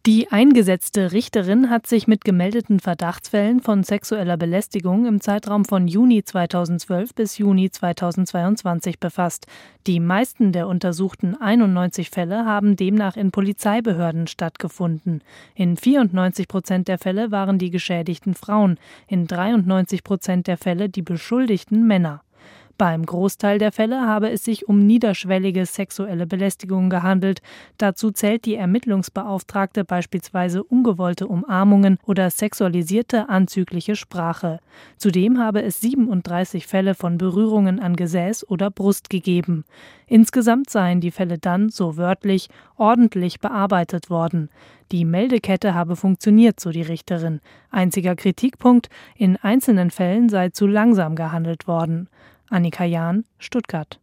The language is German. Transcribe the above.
Die eingesetzte Richterin hat sich mit gemeldeten Verdachtsfällen von sexueller Belästigung im Zeitraum von Juni 2012 bis Juni 2022 befasst. Die meisten der untersuchten 91 Fälle haben demnach in Polizeibehörden stattgefunden. In 94% der Fälle waren die Geschädigten Frauen, in 93% der Fälle die beschuldigten Männer. Beim Großteil der Fälle habe es sich um niederschwellige sexuelle Belästigung gehandelt. Dazu zählt die Ermittlungsbeauftragte beispielsweise ungewollte Umarmungen oder sexualisierte anzügliche Sprache. Zudem habe es 37 Fälle von Berührungen an Gesäß oder Brust gegeben. Insgesamt seien die Fälle dann, so wörtlich, ordentlich bearbeitet worden. Die Meldekette habe funktioniert, so die Richterin. Einziger Kritikpunkt: in einzelnen Fällen sei zu langsam gehandelt worden. Annika Jahn, Stuttgart.